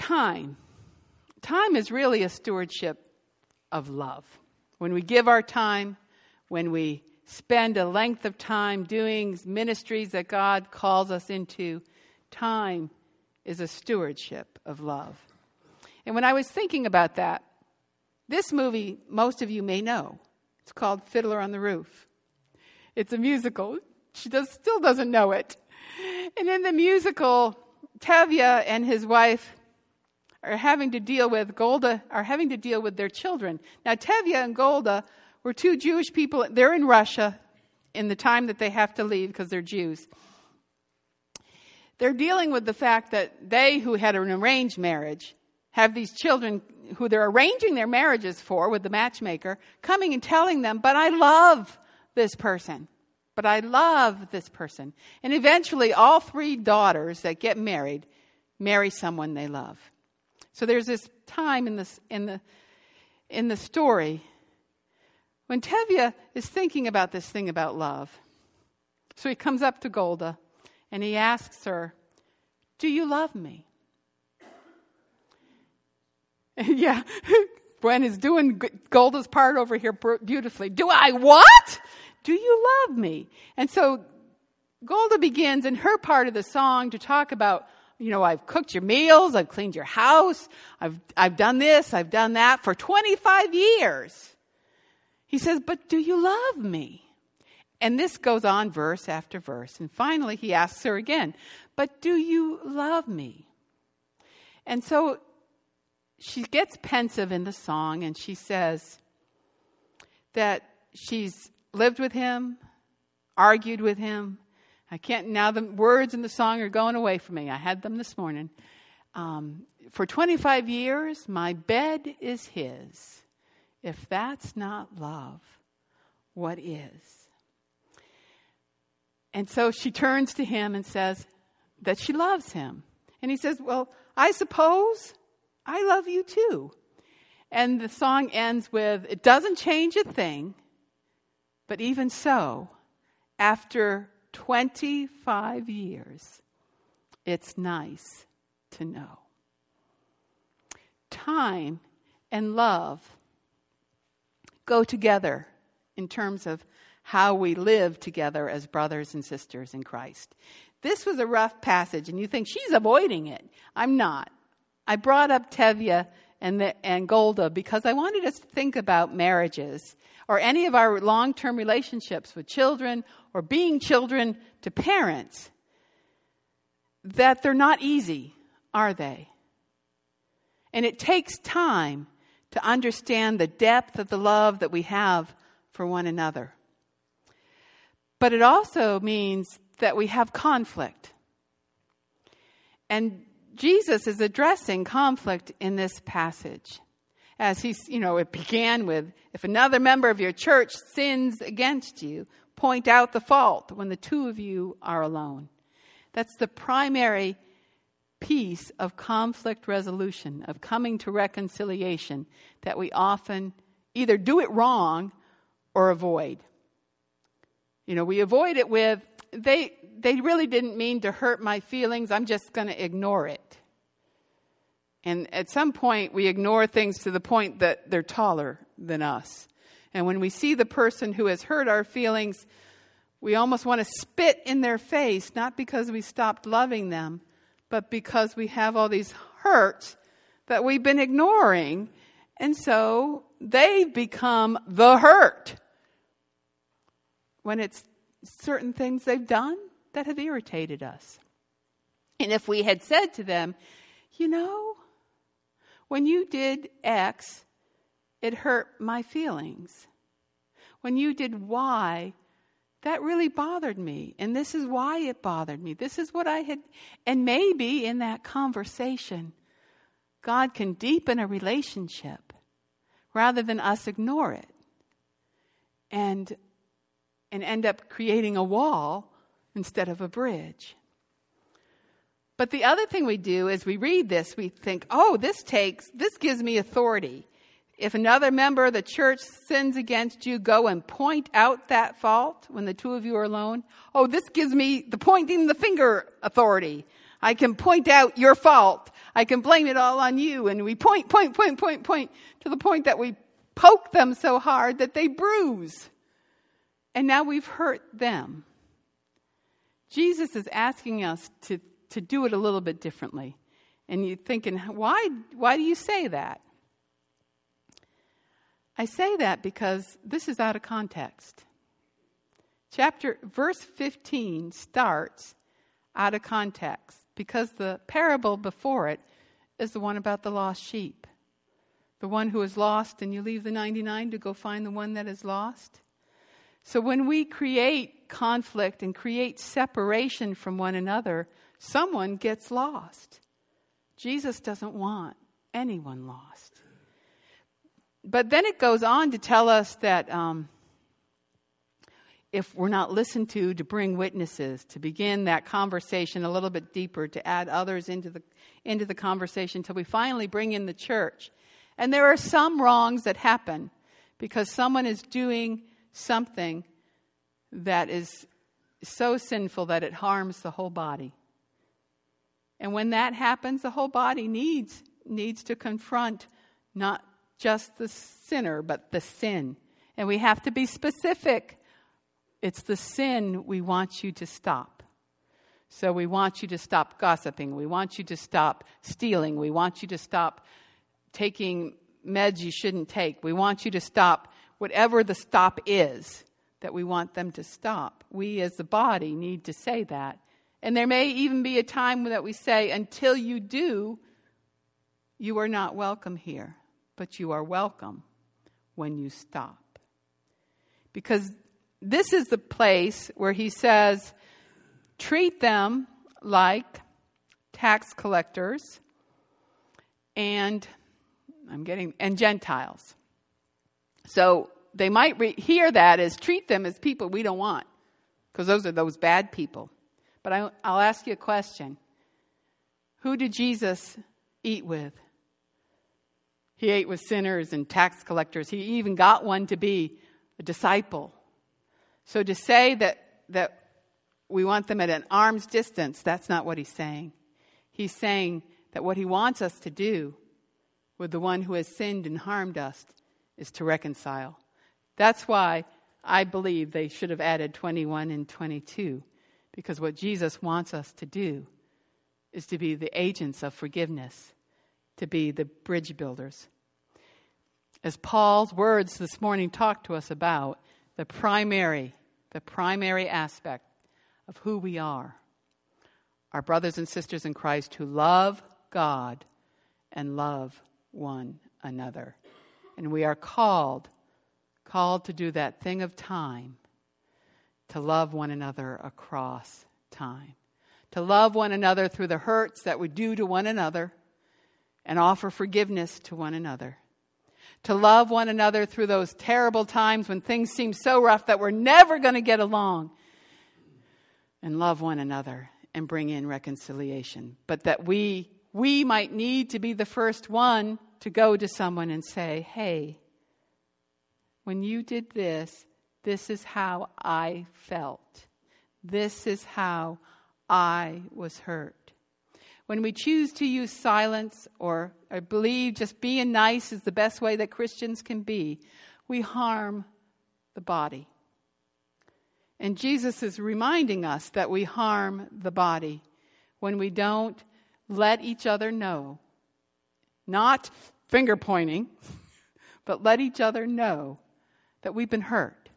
time. Time is really a stewardship of love. When we give our time, when we spend a length of time doing ministries that God calls us into, time is a stewardship of love. And when I was thinking about that, this movie, most of you may know. It's called Fiddler on the Roof. It's a musical. She still doesn't know it. And in the musical, Tevye and his wife are having to deal with their children. Now, Tevye and Golda were two Jewish people. They're in Russia in the time that they have to leave because they're Jews. They're dealing with the fact that they, who had an arranged marriage, have these children who they're arranging their marriages for with the matchmaker, coming and telling them, but I love this person. But I love this person. And eventually all three daughters that get married marry someone they love. So there's this time in the story when Tevye is thinking about this thing about love. So he comes up to Golda and he asks her, do you love me? Yeah, Gwen is doing Golda's part over here beautifully. Do I what? Do you love me? And so Golda begins in her part of the song to talk about, I've cooked your meals, I've cleaned your house, I've done this, I've done that for 25 years. He says, but do you love me? And this goes on verse after verse. And finally he asks her again, but do you love me? And so she gets pensive in the song and she says that she's lived with him, argued with him. Now the words in the song are going away from me. I had them this morning. For 25 years, my bed is his. If that's not love, what is? And so she turns to him and says that she loves him. And he says, well, I suppose I love you too. And the song ends with, it doesn't change a thing, but even so, after 25 years, it's nice to know. Time and love go together in terms of how we live together as brothers and sisters in Christ. This was a rough passage, and you think she's avoiding it. I'm not. I brought up Tevye and Golda because I wanted us to think about marriages or any of our long-term relationships with children or being children to parents, that they're not easy, are they? And it takes time to understand the depth of the love that we have for one another. But it also means that we have conflict. And Jesus is addressing conflict in this passage. As it began with, if another member of your church sins against you, point out the fault when the two of you are alone. That's the primary piece of conflict resolution, of coming to reconciliation, that we often either do it wrong or avoid. We avoid it with, they really didn't mean to hurt my feelings, I'm just going to ignore it. And at some point, we ignore things to the point that they're taller than us. And when we see the person who has hurt our feelings, we almost want to spit in their face, not because we stopped loving them, but because we have all these hurts that we've been ignoring. And so they've become the hurt when it's certain things they've done that have irritated us. And if we had said to them, when you did X, it hurt my feelings. When you did Y, that really bothered me. And this is why it bothered me. This is what I had. And maybe in that conversation, God can deepen a relationship rather than us ignore it and end up creating a wall instead of a bridge. But the other thing we do is we read this, we think, this gives me authority. If another member of the church sins against you, go and point out that fault when the two of you are alone. This gives me the pointing the finger authority. I can point out your fault. I can blame it all on you. And we point to the point that we poke them so hard that they bruise. And now we've hurt them. Jesus is asking us to do it a little bit differently. And you're thinking, why do you say that? I say that because this is out of context. Verse 15 starts out of context because the parable before it is the one about the lost sheep. The one who is lost and you leave the 99 to go find the one that is lost. So when we create conflict and create separation from one another, someone gets lost. Jesus doesn't want anyone lost. But then it goes on to tell us that if we're not listened to bring witnesses, to begin that conversation a little bit deeper, to add others into the conversation until we finally bring in the church. And there are some wrongs that happen because someone is doing something that is so sinful that it harms the whole body. And when that happens, the whole body needs to confront not just the sinner, but the sin. And we have to be specific. It's the sin we want you to stop. So we want you to stop gossiping. We want you to stop stealing. We want you to stop taking meds you shouldn't take. We want you to stop whatever the stop is that we want them to stop. We as the body need to say that. And there may even be a time that we say, until you do, you are not welcome here. But you are welcome when you stop. Because this is the place where he says, treat them like tax collectors and Gentiles. So they might hear that as treat them as people we don't want, because those are those bad people. But I'll ask you a question. Who did Jesus eat with? He ate with sinners and tax collectors. He even got one to be a disciple. So to say that we want them at an arm's distance, that's not what he's saying. He's saying that what he wants us to do with the one who has sinned and harmed us is to reconcile. That's why I believe they should have added 21 and 22. Because what Jesus wants us to do is to be the agents of forgiveness, to be the bridge builders. As Paul's words this morning talk to us about the primary aspect of who we are brothers and sisters in Christ who love God and love one another. And we are called to do that thing of time, to love one another across time, to love one another through the hurts that we do to one another and offer forgiveness to one another, to love one another through those terrible times when things seem so rough that we're never going to get along, and love one another and bring in reconciliation. But that we might need to be the first one to go to someone and say, hey, when you did this, this is how I felt. This is how I was hurt. When we choose to use silence or I believe just being nice is the best way that Christians can be, we harm the body. And Jesus is reminding us that we harm the body when we don't let each other know, not finger pointing, but let each other know that we've been hurt.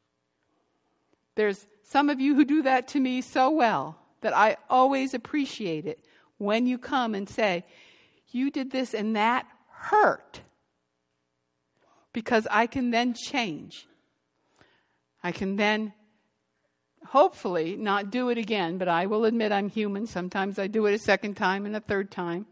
There's some of you who do that to me so well that I always appreciate it when you come and say, you did this and that hurt. Because I can then change. I can then hopefully not do it again, but I will admit I'm human. Sometimes I do it a second time and a third time.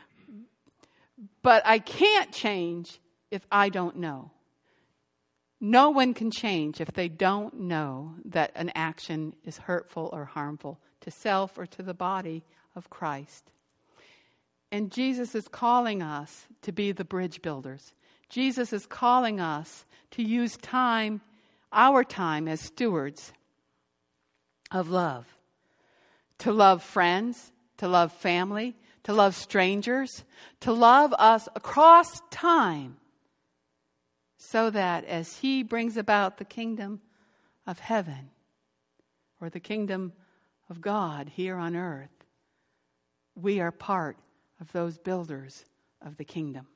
But I can't change if I don't know. No one can change if they don't know that an action is hurtful or harmful to self or to the body of Christ. And Jesus is calling us to be the bridge builders. Jesus is calling us to use time, our time as stewards of love. To love friends, to love family, to love strangers, to love us across time, so that as He brings about the kingdom of heaven, or the kingdom of God here on earth, we are part of those builders of the kingdom.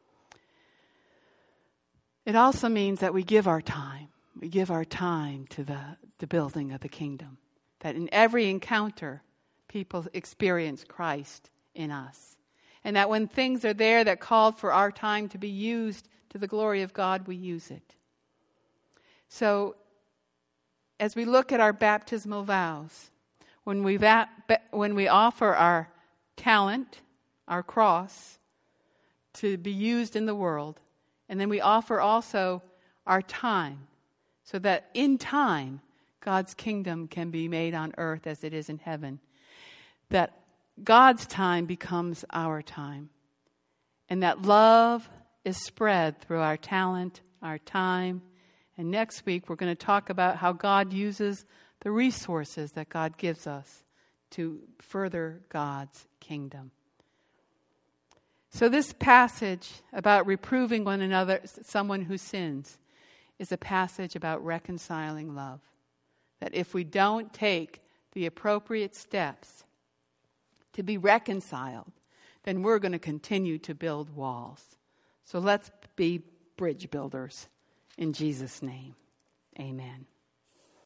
It also means that we give our time. We give our time to the building of the kingdom. That in every encounter, people experience Christ in us. And that when things are there that called for our time to be used to the glory of God, we use it. So, as we look at our baptismal vows, when we offer our talent, our cross, to be used in the world, and then we offer also our time, so that in time, God's kingdom can be made on earth as it is in heaven. That God's time becomes our time. And that love is spread through our talent, our time. And next week, we're going to talk about how God uses the resources that God gives us to further God's kingdom. So this passage about reproving one another, someone who sins, is a passage about reconciling love. That if we don't take the appropriate steps to be reconciled, then we're going to continue to build walls. So let's be bridge builders in Jesus' name. Amen.